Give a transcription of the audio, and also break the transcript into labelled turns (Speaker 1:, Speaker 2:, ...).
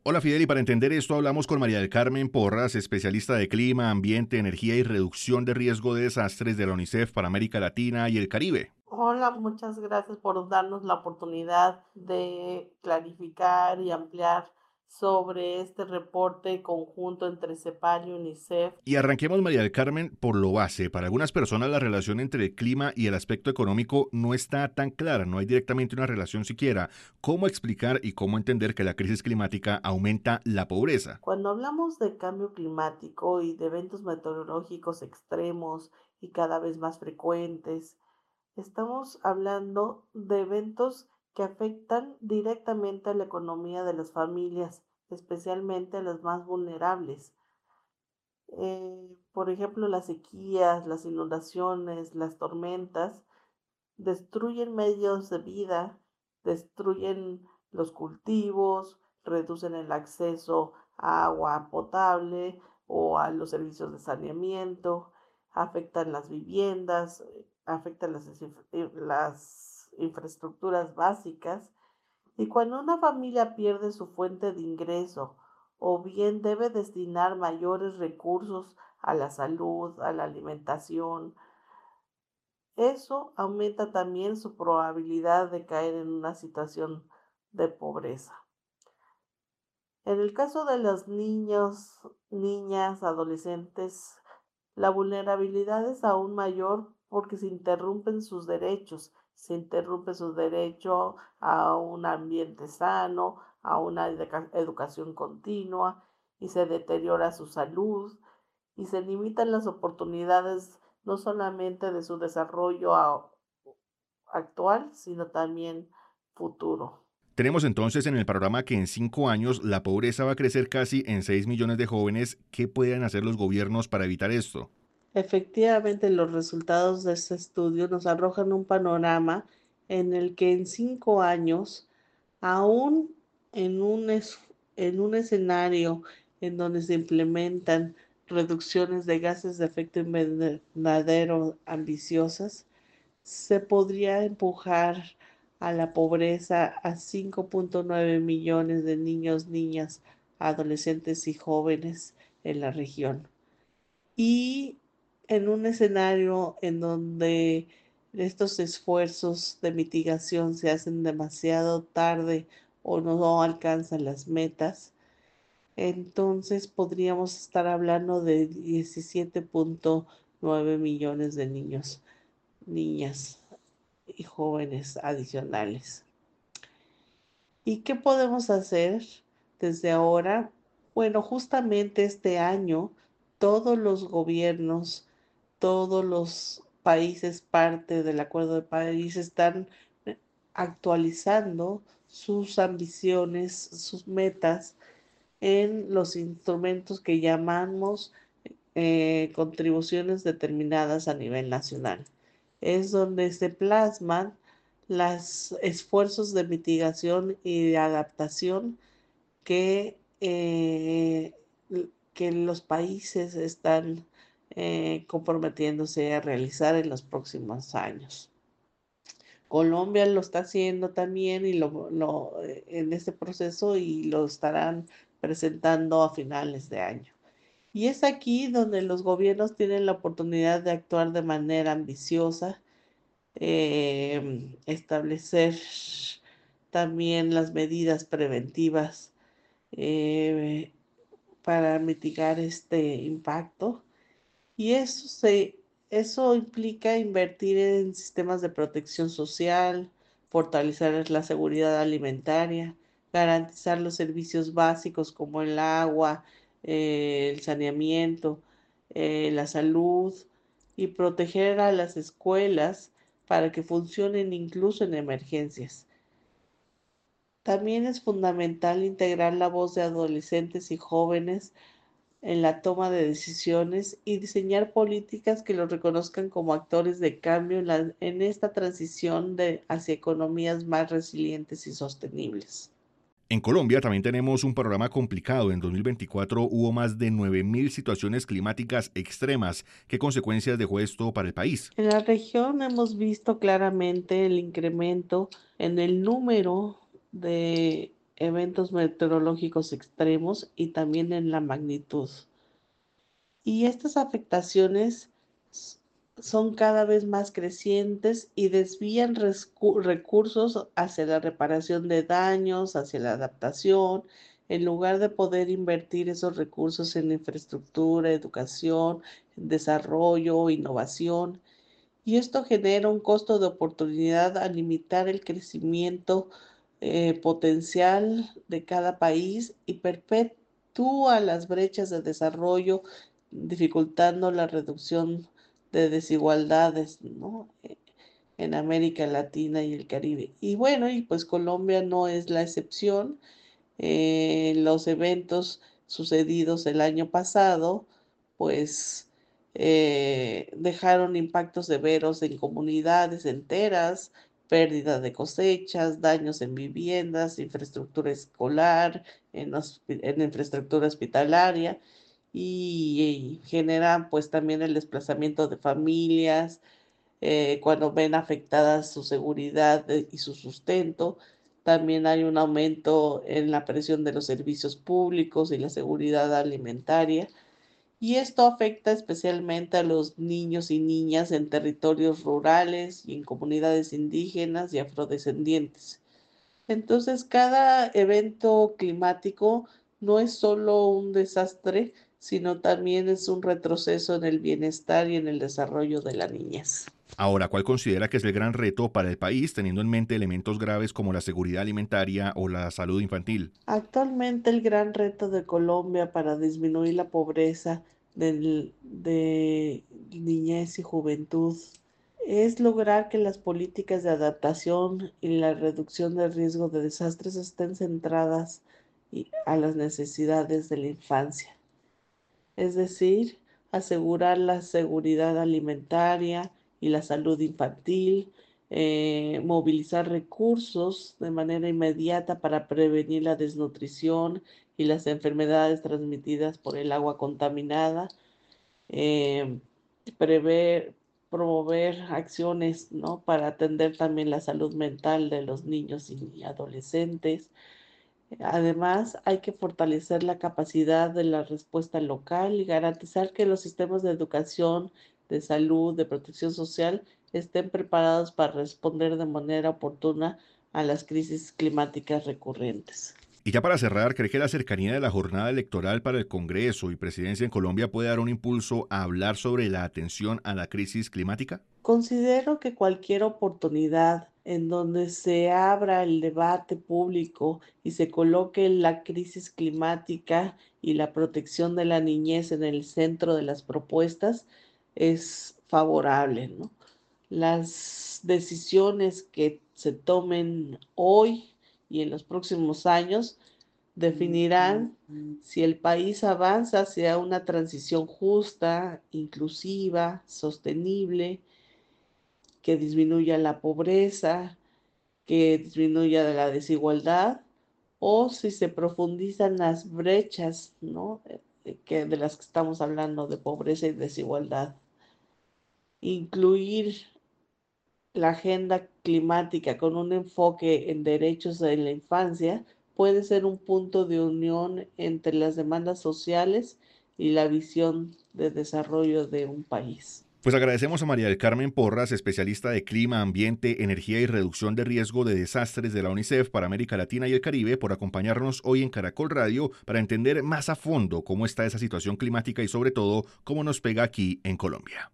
Speaker 1: Hola Fidel, y para entender esto hablamos con María del Carmen Porras, especialista de clima, ambiente, energía y reducción de riesgo de desastres de la UNICEF para América Latina y el Caribe.
Speaker 2: Hola, muchas gracias por darnos la oportunidad de clarificar y ampliar sobre este reporte conjunto entre CEPAL y UNICEF.
Speaker 1: Y arranquemos, María del Carmen, por lo base. Para algunas personas la relación entre el clima y el aspecto económico no está tan clara, no hay directamente una relación siquiera. ¿Cómo explicar y cómo entender que la crisis climática aumenta la pobreza?
Speaker 2: Cuando hablamos de cambio climático y de eventos meteorológicos extremos y cada vez más frecuentes, estamos hablando de eventos que afectan directamente a la economía de las familias, especialmente a las más vulnerables. Por ejemplo, las sequías, las inundaciones, las tormentas destruyen medios de vida, destruyen los cultivos, reducen el acceso a agua potable o a los servicios de saneamiento, afectan las viviendas, afectan las infraestructuras básicas. Y cuando una familia pierde su fuente de ingreso o bien debe destinar mayores recursos a la salud, a la alimentación, eso aumenta también su probabilidad de caer en una situación de pobreza. En el caso de los niños, niñas, adolescentes, la vulnerabilidad es aún mayor porque se interrumpe su derecho a un ambiente sano, a una educación continua y se deteriora su salud y se limitan las oportunidades no solamente de su desarrollo actual, sino también futuro.
Speaker 1: Tenemos entonces en el panorama que en 5 años la pobreza va a crecer casi en 6 millones de jóvenes. ¿Qué pueden hacer los gobiernos para evitar esto?
Speaker 2: Efectivamente, los resultados de este estudio nos arrojan un panorama en el que en 5 años, aún en en un escenario en donde se implementan reducciones de gases de efecto invernadero ambiciosas, se podría empujar a la pobreza a 5,9 millones de niños, niñas, adolescentes y jóvenes en la región. Y en un escenario en donde estos esfuerzos de mitigación se hacen demasiado tarde o no alcanzan las metas, entonces podríamos estar hablando de 17,9 millones de niños, niñas y jóvenes adicionales. ¿Y qué podemos hacer desde ahora? Bueno, justamente este año todos los gobiernos, todos los países parte del Acuerdo de París están actualizando sus ambiciones, sus metas en los instrumentos que llamamos contribuciones determinadas a nivel nacional. Es donde se plasman los esfuerzos de mitigación y de adaptación que, eh, que los países están comprometiéndose a realizar en los próximos años. Colombia lo está haciendo también en este proceso y lo estarán presentando a finales de año. Y es aquí donde los gobiernos tienen la oportunidad de actuar de manera ambiciosa, establecer también las medidas preventivas eh, para mitigar este impacto. Y eso implica invertir en sistemas de protección social, fortalecer la seguridad alimentaria, garantizar los servicios básicos como el agua, el saneamiento, la salud y proteger a las escuelas para que funcionen incluso en emergencias. También es fundamental integrar la voz de adolescentes y jóvenes en la toma de decisiones y diseñar políticas que los reconozcan como actores de cambio en esta transición hacia economías más resilientes y sostenibles.
Speaker 1: En Colombia también tenemos un panorama complicado. En 2024 hubo más de 9.000 situaciones climáticas extremas. ¿Qué consecuencias dejó esto para el país?
Speaker 2: En la región hemos visto claramente el incremento en el número de eventos meteorológicos extremos y también en la magnitud. Y estas afectaciones s- son cada vez más crecientes y desvían recursos hacia la reparación de daños, hacia la adaptación, en lugar de poder invertir esos recursos en infraestructura, educación, desarrollo, innovación. Y esto genera un costo de oportunidad al limitar el crecimiento potencial de cada país y perpetúa las brechas de desarrollo, dificultando la reducción de desigualdades, ¿no? En América Latina y el Caribe. Y bueno, y pues Colombia no es la excepción. Los eventos sucedidos el año pasado, pues dejaron impactos severos en comunidades enteras, pérdida de cosechas, daños en viviendas, infraestructura escolar, en infraestructura hospitalaria y generan pues también el desplazamiento de familias cuando ven afectada su seguridad y su sustento. También hay un aumento en la presión de los servicios públicos y la seguridad alimentaria. Y esto afecta especialmente a los niños y niñas en territorios rurales y en comunidades indígenas y afrodescendientes. Entonces, cada evento climático no es solo un desastre, sino también es un retroceso en el bienestar y en el desarrollo de la niñez.
Speaker 1: Ahora, ¿cuál considera que es el gran reto para el país teniendo en mente elementos graves como la seguridad alimentaria o la salud infantil?
Speaker 2: Actualmente el gran reto de Colombia para disminuir la pobreza de niñez y juventud es lograr que las políticas de adaptación y la reducción del riesgo de desastres estén centradas a las necesidades de la infancia, es decir, asegurar la seguridad alimentaria y la salud infantil, movilizar recursos de manera inmediata para prevenir la desnutrición y las enfermedades transmitidas por el agua contaminada, eh, prever, promover acciones, ¿no? Para atender también la salud mental de los niños y adolescentes. Además, hay que fortalecer la capacidad de la respuesta local y garantizar que los sistemas de educación, de salud, de protección social estén preparados para responder de manera oportuna a las crisis climáticas recurrentes.
Speaker 1: Y ya para cerrar, ¿cree que la cercanía de la jornada electoral para el Congreso y presidencia en Colombia puede dar un impulso a hablar sobre la atención a la crisis climática?
Speaker 2: Considero que cualquier oportunidad en donde se abra el debate público y se coloque la crisis climática y la protección de la niñez en el centro de las propuestas es favorable, ¿no? Las decisiones que se tomen hoy y en los próximos años definirán si el país avanza hacia una transición justa, inclusiva, sostenible, que disminuya la pobreza, que disminuya la desigualdad, o si se profundizan las brechas, ¿no? De las que estamos hablando, de pobreza y desigualdad. Incluir la agenda climática con un enfoque en derechos de la infancia puede ser un punto de unión entre las demandas sociales y la visión de desarrollo de un país.
Speaker 1: Pues agradecemos a María del Carmen Porras, especialista de clima, ambiente, energía y reducción de riesgo de desastres de la UNICEF para América Latina y el Caribe, por acompañarnos hoy en Caracol Radio para entender más a fondo cómo está esa situación climática y sobre todo cómo nos pega aquí en Colombia.